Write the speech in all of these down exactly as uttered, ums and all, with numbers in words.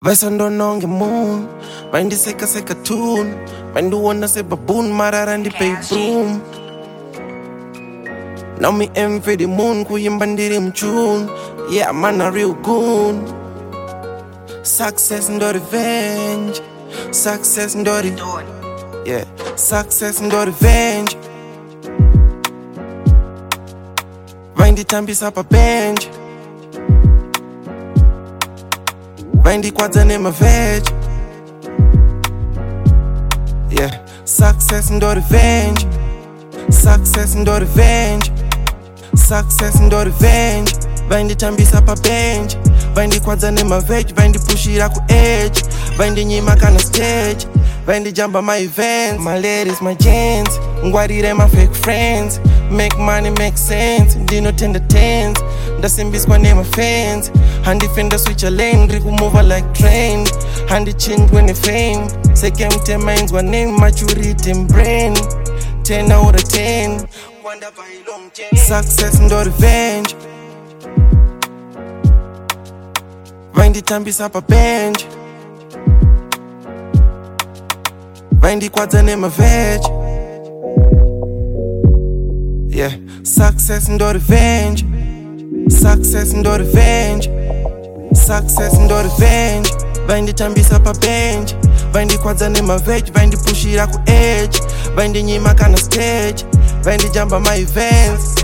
Vai sondononge moon, vai ndiseka seka tune, vai nduona se baboon marara ndi pay broom. Now me aim for the moon, kuyimba ndiri mchun. Yeah, man a real goon. Success ndo revenge, success ndo re yeah, success ndo revenge. Vai nditambisa pa bench, vai ndikwadza nemaveg. Yeah, success ndo revenge, success ndo revenge, success ndo revenge. Vai nditambisa pa bench, vai ndikwadza nemaveg, vai ndipushira ku edge, vai ndinyima kana stage, vai ndijamba my events. My ladies, my gents, ngwarire my fake friends. Make money make sense, ndinotenda tens, ndasimbiswa nema fans. Handifenda switch a lane, rikumova like train. Handi change when the fame, sekemte minds wa name, maturity and brain. ten out of ten, success ndo revenge. Vai nditambisa pa bench, vai ndikwadza nemaveg. Yeah, success ndo revenge, success ndo revenge, success ndo revenge. Vai nditambisa pa bench, vai ndikwadza nemaveg, vai ndipushira ku edge, vai ndinyima kana stage, vai ndijamba my events.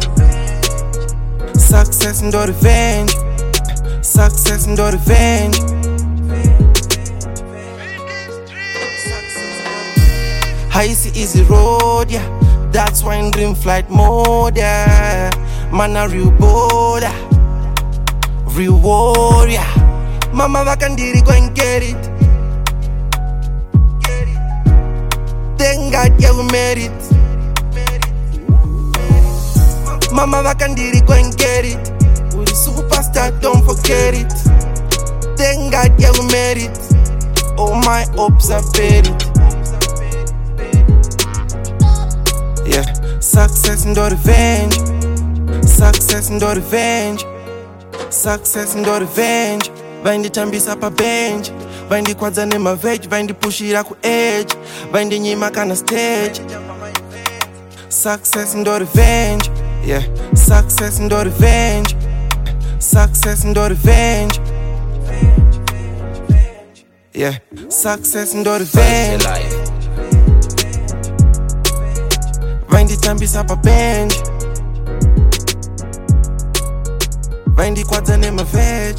Success ndo revenge, success ndo revenge. High see easy road, yeah. That's why in dream flight mode, yeah. Man a real boda, real warrior. Mama vakandiri go and get it. Thank God, yeah, we made it. Mama vakandiri go and get it. We the superstar, don't forget it. Thank God, yeah, we made it. All my hopes are buried. Yeah, success ndo revenge, success ndo revenge, success ndo revenge. Vai nditambisa pa bench, vai ndikwadza nemaveg, vai ndipushira ku edge, vai ndinyima kana stage. Success ndo revenge, yeah, success ndo revenge, success ndo revenge. Yeah, success ndo revenge. Vai nditambisa pa bench, vai ndikwadza nemaveg.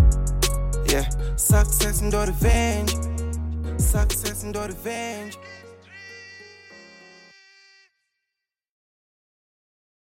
Yeah, success ndo revenge, success ndo revenge.